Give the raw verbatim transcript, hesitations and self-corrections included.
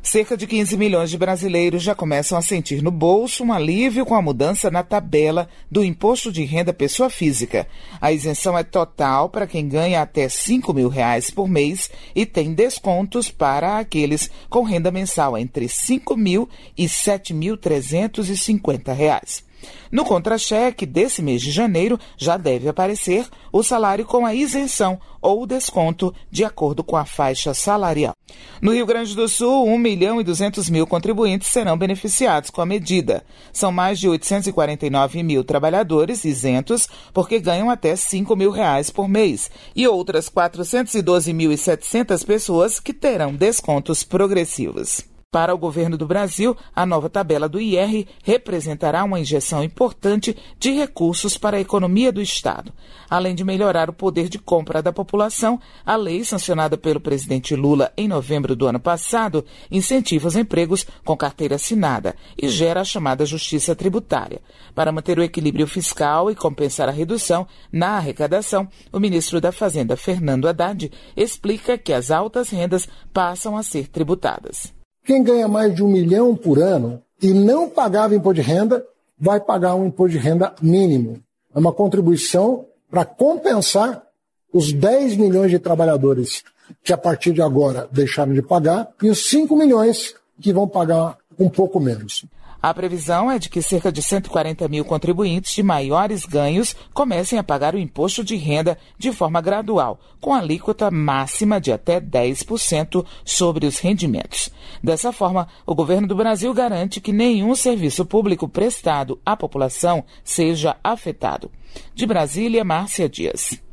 Cerca de quinze milhões de brasileiros já começam a sentir no bolso um alívio com a mudança na tabela do Imposto de Renda Pessoa Física. A isenção é total para quem ganha até cinco mil reais por mês e tem descontos para aqueles com renda mensal entre cinco mil e sete mil trezentos e cinquenta reais. No contra-cheque desse mês de janeiro já deve aparecer o salário com a isenção ou desconto de acordo com a faixa salarial. No Rio Grande do Sul, um milhão e duzentos mil contribuintes serão beneficiados com a medida. São mais de oitocentos e quarenta e nove mil trabalhadores isentos porque ganham até cinco mil reais por mês e outras quatrocentos e doze mil e setecentas pessoas que terão descontos progressivos. Para o governo do Brasil, a nova tabela do I R representará uma injeção importante de recursos para a economia do Estado. Além de melhorar o poder de compra da população, a lei sancionada pelo presidente Lula em novembro do ano passado incentiva os empregos com carteira assinada e gera a chamada justiça tributária. Para manter o equilíbrio fiscal e compensar a redução na arrecadação, o ministro da Fazenda, Fernando Haddad, explica que as altas rendas passam a ser tributadas. Quem ganha mais de um milhão por ano e não pagava imposto de renda, vai pagar um imposto de renda mínimo. É uma contribuição para compensar os dez milhões de trabalhadores que a partir de agora deixaram de pagar e os cinco milhões que vão pagar um pouco menos. A previsão é de que cerca de cento e quarenta mil contribuintes de maiores ganhos comecem a pagar o imposto de renda de forma gradual, com alíquota máxima de até dez por cento sobre os rendimentos. Dessa forma, o governo do Brasil garante que nenhum serviço público prestado à população seja afetado. De Brasília, Márcia Dias.